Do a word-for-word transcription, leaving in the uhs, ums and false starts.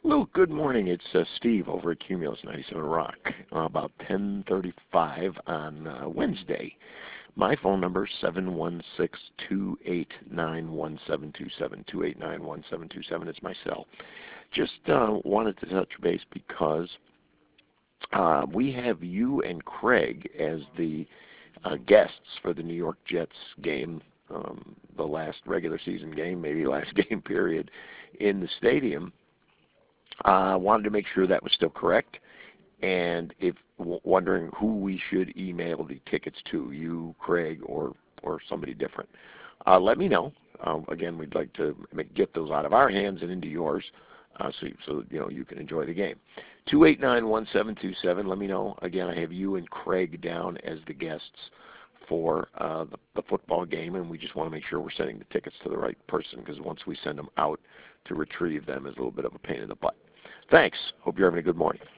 Hello, good morning. It's uh, Steve over at Cumulus ninety-seven Rock. Uh, about ten thirty-five on uh, Wednesday. My phone number is seven one six, two eight nine, one seven two seven, two eight nine, one seven two seven. It's my cell. Just uh, wanted to touch base because uh, we have you and Craig as the uh, guests for the New York Jets game, um, the last regular season game, maybe last game period in the stadium. I uh, wanted to make sure that was still correct, and if w wondering who we should email the tickets to, you, Craig, or or somebody different. Uh, let me know. Uh, again, we'd like to make, get those out of our hands and into yours, uh, so so you know you can enjoy the game. Two eight nine one seven two seven. Let me know. Again, I have you and Craig down as the guests for uh, the, the football game, and we just want to make sure we're sending the tickets to the right person, because once we send them out, to retrieve them is a little bit of a pain in the butt. Thanks. Hope you're having a good morning.